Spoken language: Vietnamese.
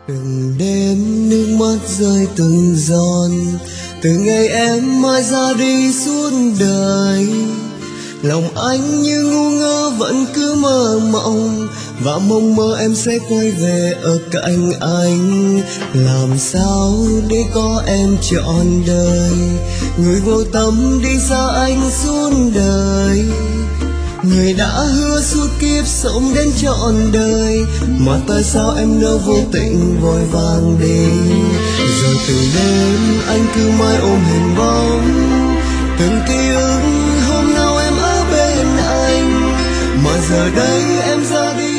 Từng đêm nước mắt rơi từng giọt, từ ngày em mai ra đi suốt đời. Lòng anh như ngu ngơ vẫn cứ mơ mộng, và mong mơ em sẽ quay về ở cạnh anh. Làm sao để có em trọn đời, người vô tâm đi xa anh suốt đời. Người đã hứa suốt kiếp sống đến trọn đời, mà tại sao em nỡ vô tình vội vàng đi. Rồi từ đêm anh cứ mãi ôm hình bóng từng ký ức hôm nào em ở bên anh, mà giờ đây em ra đi